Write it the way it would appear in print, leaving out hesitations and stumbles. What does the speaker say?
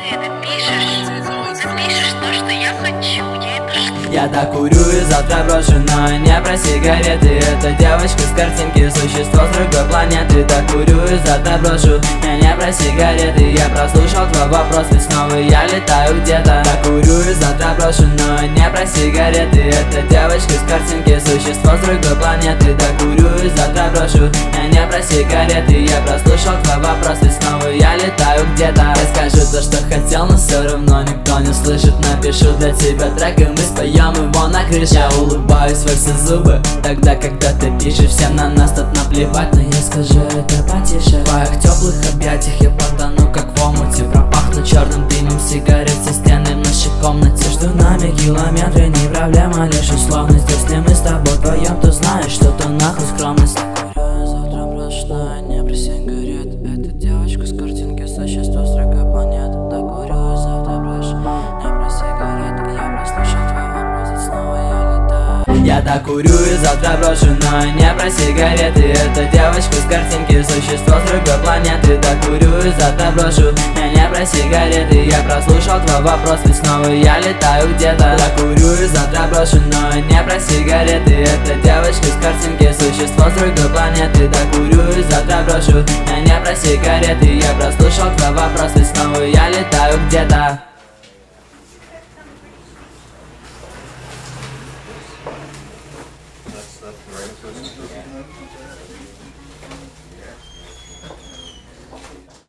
Ты пишешь то, что я хочу, Я так курю и завтра брошу, но не про сигареты. Это девочка с картинки, существо с другой планеты. Так курю и завтра брошу, я не про сигареты. Я прослушал твой вопрос, ведь снова я летаю где-то. Так курю и завтра брошу, но не про сигареты. Это девочка с картинки, существо с другой планеты. Так курю и завтра брошу, я не про сигареты. Я прослушал твой вопрос, ведь снова я летаю где-то. Я скажу то, что хотел, но все равно никто не слышит. Напишу для тебя трек, и мы споем его на крыше. Я улыбаюсь во все зубы тогда, когда ты пишешь. Всем на нас тут наплевать, но я скажу это потише. В твоих теплых объятиях я потону, как в омуте. Пропахну черным дымом сигарет со стены в нашей комнате. Между нами километры, не проблема, лишь условность. Если мы с тобой вдвоем, то знаешь, что то нахуй скромность. Курю, завтра брошена, не про сигарет. Это девочка с картинки, существо с другой планеты. Да курю, завтра брошена, не про сигарет. Я прослушал твой вопрос, и снова я летаю. Я так курю и завтра брошу, но не про сигареты. Это девочка с картинки, существо с другой планеты. Так курю и завтра брошу, я не про сигареты. Я прослушал твой вопрос, ведь снова я летаю где-то. Так курю и завтра брошу, но не про сигареты. Это девочка с картинки, существо с другой планеты. Так курю и завтра брошу, я не про сигареты. Я прослушал твой вопрос, ведь снова я летаю где-то.